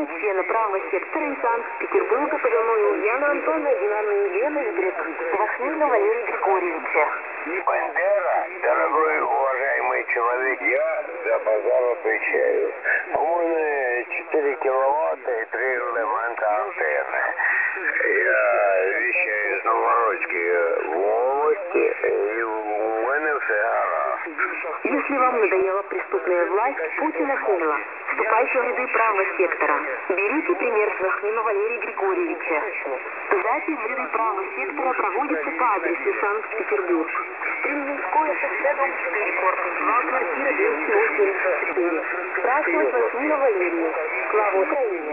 члена правого сектора из Санкт-Петербурга подомой Ульяна Антоновна, Динарна Елена и Вахмина Валерия Григорьевича. Бандера, дорогой уважаемый человек, я за базар отвечаю. Умные 4 киловатта и 3 элемента антенны. Я вещаю из Новгородской области, и у мене все гаразд. Если вам надоела преступная власть, Путина смела. Вступайте в ряды правого сектора. Берите пример с Вахмина Валерия Григорьевича. Запись в ряды правого сектора проводится по адресу Санкт-Петербург. Стремнинское шоссе, дом 4, корпус 2, квартира 284. Спрашивать Вахмина Валерию. Слава Украине!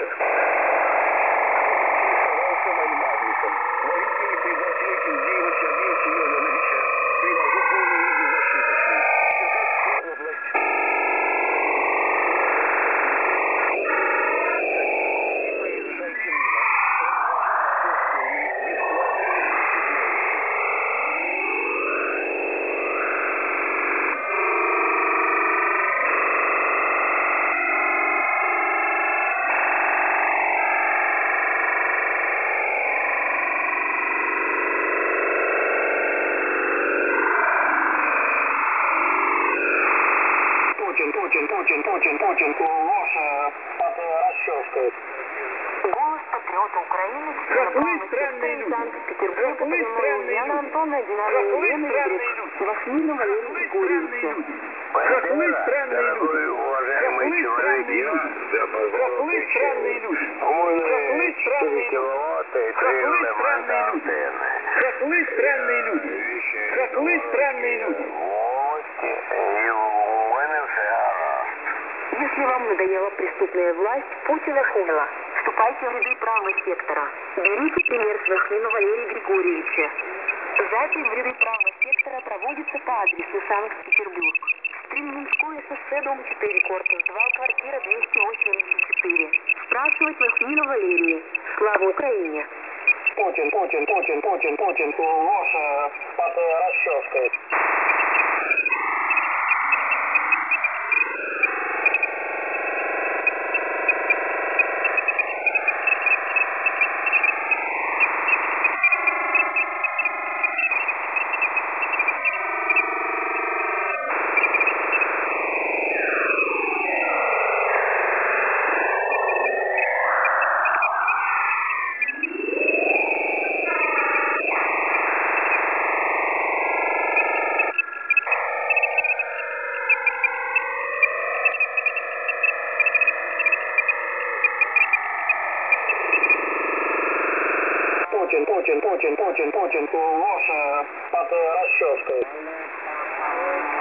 Путин, ложь под расческой. Голос патриота Украины, Санкт-Петербурга, подомой Ульяна Антоновна, Динарна Елена и Вахмина Валерия Григорьевича. Бандера, дорогой уважаемый человек, я за базар отвечаю. Умные 4 киловатта и 3 элемента антенны. Какие странные люди. Какие странные люди. Области, и у мене все гаразд. Если вам надоела преступная власть, Путина смела. Вступайте в ряды правого сектора. Берите пример с Вахмина Валерия Григорьевича. Запись в ряды правого сектора проводится по адресу Санкт-Петербург. Стремнинское шоссе, дом 4, корпус 2, квартира 284. Спрашивать Вахмина Валерию. Слава Украине! Путин, ложь под расческой. Путин, ложь под расческой.